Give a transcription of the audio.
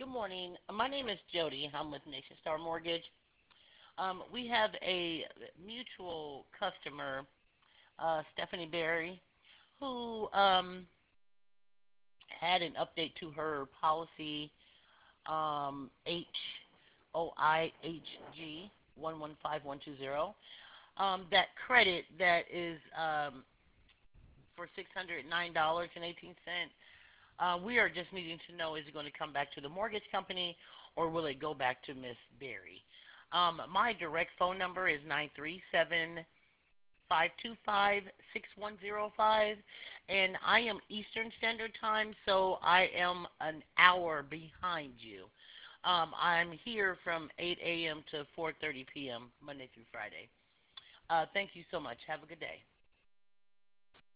Good morning. My name is Jody. I'm with Nation Star Mortgage. We have a mutual customer, Stephanie Berry, who had an update to her policy HOIHG 115120. That credit that is for $609.18. We are just needing to know, is it going to come back to the mortgage company or will it go back to Miss Berry? My direct phone number is 937-525-6105, and I am Eastern Standard Time, so I am an hour behind you. I'm here from 8 a.m. to 4:30 p.m. Monday through Friday. Thank you so much. Have a good day.